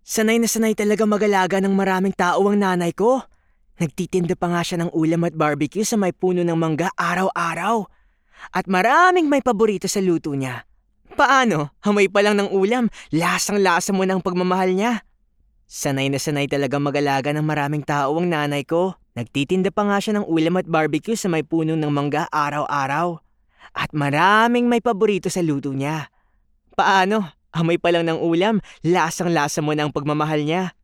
Sanay na sanay talaga mag-alaga ng maraming tao ang nanay ko. Nagtitinda pa nga siya ng ulam at barbecue sa may puno ng mangga araw-araw. At maraming may paborito sa luto niya. Paano? Amoy pa lang ng ulam, lasang-lasa mo ng pagmamahal niya. Sanay na sanay talaga mag-alaga ng maraming tao ang nanay ko. Nagtitinda pa nga siya ng ulam at barbecue sa may puno ng mangga araw-araw. At maraming may paborito sa luto niya. Paano? Amoy pa lang ng ulam, lasang-lasa mo ng pagmamahal niya.